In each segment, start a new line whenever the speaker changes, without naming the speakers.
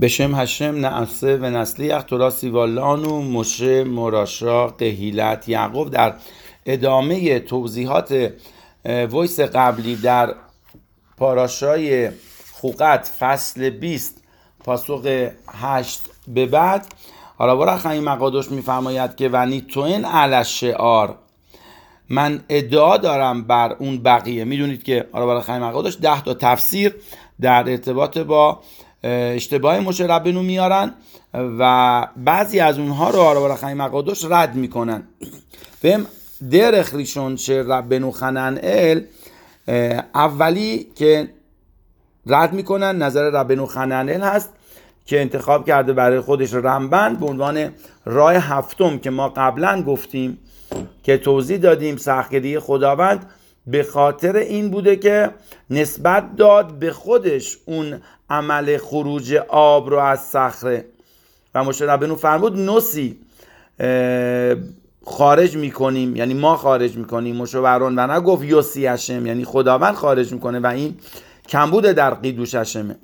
בשם هشم نعسه و نسلیخ تورا سیوالانو مشه مراشا قهیلت یعقوب در ادامه توضیحات ویس قبلی در پاراشای خوقت فصل 20 پاسخ 8 به بعد حالا برای خیلی مقادش میفرماید که ونی توین علی شعار، من ادعا دارم بر اون بقیه. میدونید که حالا برای خیلی مقادش 10 تا تفسیر در ارتباط با اشتباه مشه ربنو میارن و بعضی از اونها رو حالا برای خیلی مقادش رد میکنن. فهم درخ ریشون چه ربنو خننئل، اولی که رد میکنن نظر ربنو خننئل هست که انتخاب کرده برای خودش رمبن به عنوان راه هفتم که ما قبلا گفتیم که توضیح دادیم سختگیری خداوند به خاطر این بوده که نسبت داد به خودش اون عمل خروج آب رو از صخره و مشه ربنو فرمود نسی خارج میکنیم، یعنی ما خارج میکنیم مشه ورون و نگفت یوسی هشم، یعنی خداوند خارج میکنه و این کمبوده در قیدوش هشمه.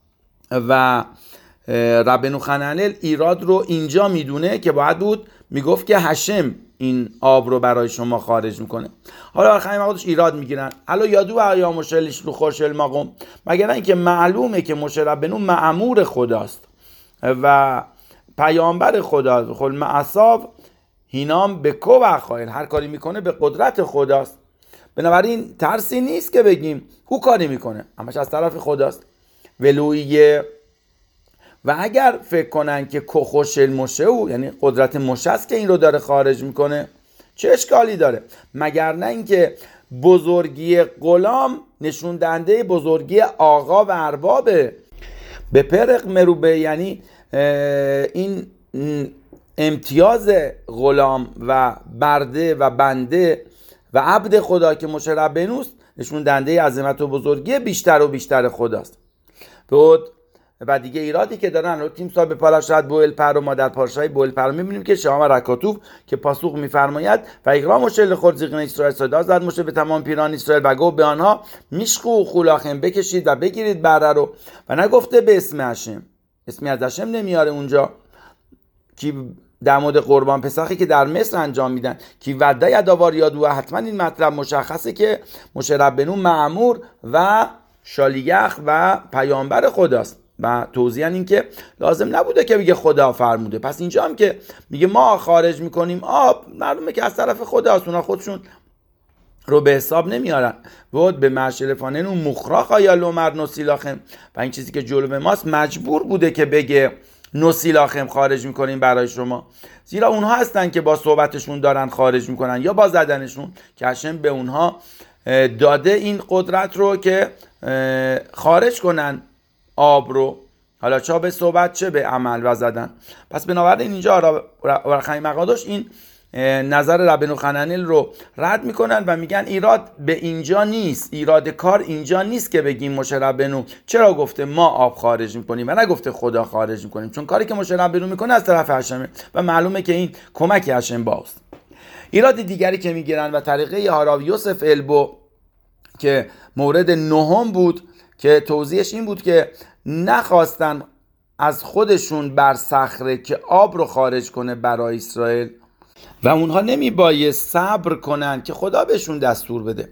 و ربنو خننئل ایراد رو اینجا میدونه که باید بود میگفت که هشم این آب رو برای شما خارج میکنه. حالا خیلی مقادش ایراد میگیرن حالا یادو یا مشلش رو خوشل مقام، مگر اینکه معلومه که مشه ربنو مأمور خداست و پیامبر خدا، خل معصاب هینام به کو و خایل، هر کاری میکنه به قدرت خداست. بنابراین ترسی نیست که بگیم او کاری میکنه، همش از طرف خداست. ولویه و اگر فکر کنن که کخوشل مشه او، یعنی قدرت مشه است که این رو داره خارج میکنه، چه اشکالی داره؟ مگر نه اینکه بزرگی غلام نشون دهنده بزرگی آقا و اربابه. به پرق مروبه، یعنی این امتیاز غلام و برده و بنده و عبد خدا که مشه ربنوست نشون دهنده عظمت و بزرگی بیشتر و بیشتر خداست. و دیگه ایرادی که دارن رو تیم صاحب پاراشت بوئل پر و ما در پاراشای بوئل پر میبینیم که شما رکاتوف که پاسخ میفرماید و اقرام مشل خود زیقن اسرائیل صدا زد مشه به تمام پیران اسرائیل و گفت به آنها میشخو خولاخم بکشید و بگیرید بره رو، و نگفته به اسم هشم، اسمی از هشم نمیاره اونجا که در مورد قربان پسخی که در مصر انجام میدن که وعده یادآور یاد و حتما این مطلب مشخصه که مشه ربنو مأمور و شالیخ و پیامبر خداست و توضیحاً این که لازم نبوده که بگه خدا فرموده. پس اینجا هم که میگه ما خارج میکنیم آب، معلومه که از طرف خداست، اونا خودشون رو به حساب نمیارن. بود به معشر فانن و مخراخ آیا لومر نسیلاخم، و این چیزی که جلوه ماست مجبور بوده که بگه نسیلاخم خارج میکنیم برای شما، زیرا اونها هستن که با صحبتشون دارن خارج میکنن یا با زدنشون که هشم به اونها داده این قدرت رو که خارج کنن آب رو، حالا چه به صحبت چه به عمل و زدن. پس بنابراین اینجا رخای مقادش این نظر ربنو خننئل رو رد میکنن و میگن ایراد به اینجا نیست، ایراد کار اینجا نیست که بگیم مشه ربنو چرا گفته ما آب خارج میکنیم و نگفته خدا خارج میکنیم، چون کاری که مشه ربنو میکنه از طرف هشمه و معلومه که این کمک هشم باست. ایراد دیگری که میگیرن و طریقه هاراو یوسف البو که مورد نهم بود که توضیحش این بود که نخواستن از خودشون بر صخره که آب رو خارج کنه برای اسرائیل و اونها نمیبایست صبر کنن که خدا بهشون دستور بده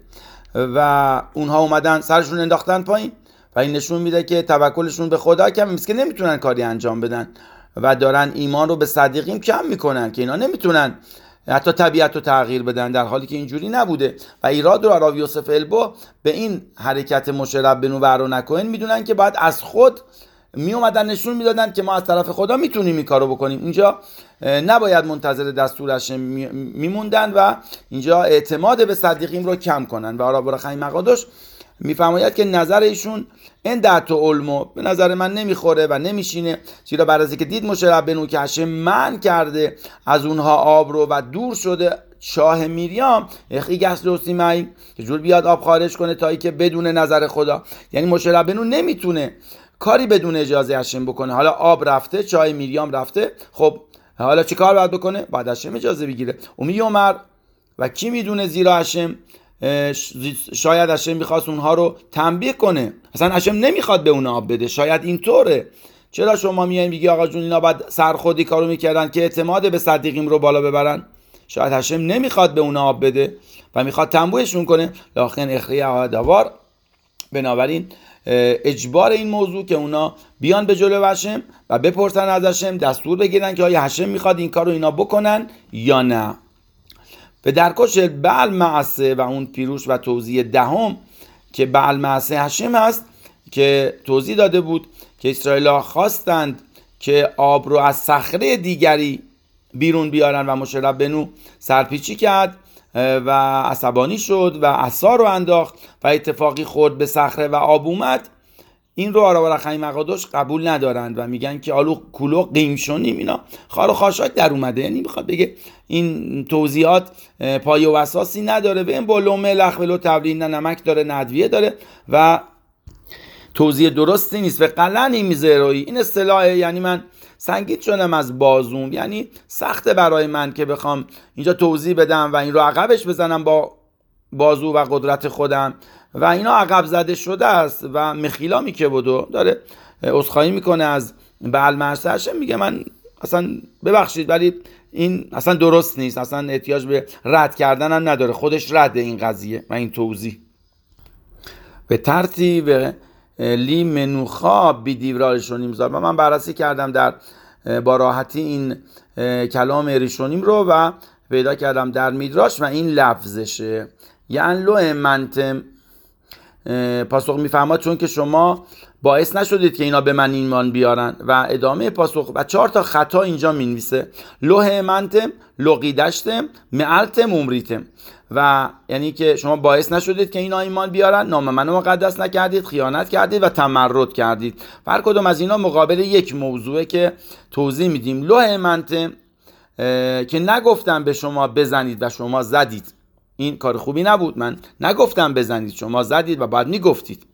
و اونها اومدن سرشون انداختن پایین و این نشون میده که توکلشون به خدا کمه، مثل که نمیتونن کاری انجام بدن و دارن ایمان رو به صدیقین کم میکنن که اینا نمیتونن حتی طبیعت رو تغییر بدن، در حالی که اینجوری نبوده. و ایراد رو هاراو یوسف البو به این حرکت مشه ربنو و اهرون الکاهن میدونن که باید از خود می اومدن نشون میدادن که ما از طرف خدا میتونیم این کارو بکنیم، اینجا نباید منتظر دستورش میموندن و اینجا اعتماد به صدیقین رو کم کنن. و هاراو خیلی مقادش میفرماید که نظر ایشون این دعتو علمو به نظر من نمیخوره و نمیشینه، زیرا بعد از اینکه دید مشه ربنو که هشم منع کرده از اونها آب رو و دور شده شاه میریام اخی گس لوسیمای که جور بیاد آب خارج کنه تا ای که بدون نظر خدا، یعنی مشه ربنو نمیتونه کاری بدون اجازه هشم بکنه. حالا آب رفته، چای میریام رفته، خب حالا چه کار باید بکنه؟ باید هشم اجازه بگیره. امی عمر و کی میدونه، زیرا هشم شاید هشم میخواست اونها رو تنبیه کنه، اصلا هشم نمیخواد به اون آب بده، شاید اینطوره، چرا شما میایین میگی آقا جون اینا باید سرخودی کارو میکردن که اعتماد به صدیقیم رو بالا ببرن؟ شاید هشم نمیخواد به اونا آب بده و میخواد تنبوهشون کنه. لاخن اخری عهدوار، بنابراین اجبار این موضوع که اونا بیان به جلو هشم و بپرسن از هشم، دستور بگیرن که آیا هشم میخواد این کارو اینا بکنن یا نه. به درکش بعل معسه و اون پیروش و توضیح دهم که بعل معسه هشم هست که توضیح داده بود که اسرائیل خواستند که آب رو از صخره دیگری بیرون بیارن و مشه ربنو سرپیچی کرد و عصبانی شد و عصا رو انداخت و اتفاقی خورد به صخره و آب اومد. این رو آرا خیم مقادش قبول ندارند و میگن که آلو کلو قیم شونیم، اینا خار و خاشاک در اومده. یعنی میخواد بگه این توضیحات پایه و اساسی نداره، به این بلو ملح ولو تبلین، نه نمک داره نه ادویه داره و توضیح درستی نیست. و قلن این میزروی، این اصطلاحه، یعنی من سنگین شدم از بازوم، یعنی سخته برای من که بخوام اینجا توضیح بدم و این رو عقبش بزنم با بازو و قدرت خودم و اینا عقب زده شده است و مخیلا میکه بودو داره عذرخواهی میکنه از بعل معسه، میگه من اصلا ببخشید ولی این اصلا درست نیست، اصلا احتیاج به رد کردن هم نداره، خودش رده این قضیه و این توضیح. به ترتیب لی منوخا بی دیورا ریشونیم زار، و من بررسی کردم در با راحتی این کلام ریشونیم رو و پیدا کردم در میدراش و این لفظشه، یعنی لو منتم پاسخ میفهمد چون که شما باعث نشدید که اینا به من ایمان بیارن. و ادامه پاسخ و 4 تا خطا اینجا مینویسه، لوه منتم، لقیدشتم، معلتم، عمریتم، و یعنی که شما باعث نشدید که اینا ایمان بیارن، نام منو مقدس نکردید، خیانت کردید و تمرد کردید. هر کدوم از اینا مقابل یک موضوعه که توضیح میدیم. لوه منتم که نگفتم به شما بزنید و شما زدید، این کار خوبی نبود، من نگفتم بزنید شما زدید و بعد میگفتید.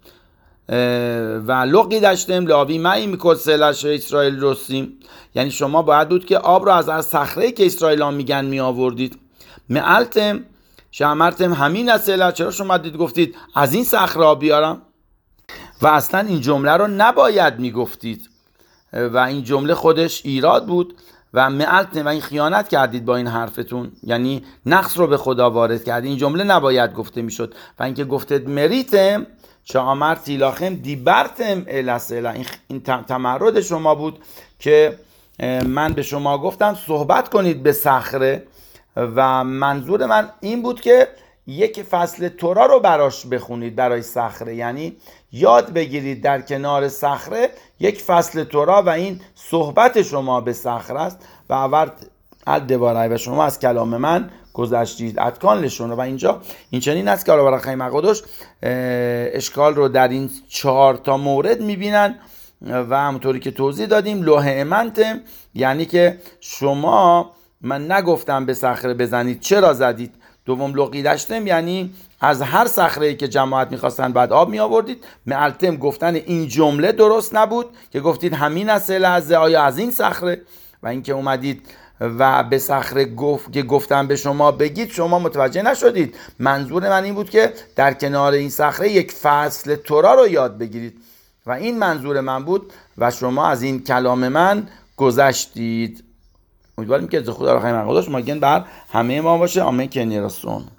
و لقی داشتم لاوی معی میکرد سلش اسرائیل رسیم، یعنی شما باید بود که آب رو از صخره‌ای که اسرائیل ها میگن می آوردید. معلتم شامرتم همین از سلش، چرا شما دید گفتید از این صخره ها بیارم؟ و اصلا این جمله رو نباید میگفتید و این جمله خودش ایراد بود و معلتم و این خیانت کردید با این حرفتون، یعنی نقص رو به خدا وارد کردید، این جمله نباید گفته میشد. و اینکه گفتید مریتم شامر تیلاخم دیبرتم الاسلا، این تمرد شما بود که من به شما گفتم صحبت کنید به صخره و منظور من این بود که یک فصل تورا رو براش بخونید برای صخره، یعنی یاد بگیرید در کنار صخره یک فصل تورا و این صحبت شما به صخره است و آورد الدوارای و شما از کلام من گذشتید اتکان لشونه. و اینجا این چنین است که برای خیلی مقادش اشکال رو در این 4 تا مورد میبینن و همونطوری که توضیح دادیم لوح امنتم یعنی که شما من نگفتم به صخره بزنید چرا زدید. دوم لقی داشتم یعنی از هر صخره‌ای که جماعت می‌خواستن بعد آب می‌آوردید. معلتم گفتن این جمله درست نبود که گفتید همین از لحظه آیا از این صخره، و اینکه اومدید و به صخره گفت که گفتم به شما بگید شما متوجه نشدید. منظور من این بود که در کنار این صخره یک فصل تورا رو یاد بگیرید و این منظور من بود و شما از این کلام من گذشتید. امیدواریم که خدا را خیر مقدس ما گن بر همه ما باشه. آمین که نیرسون.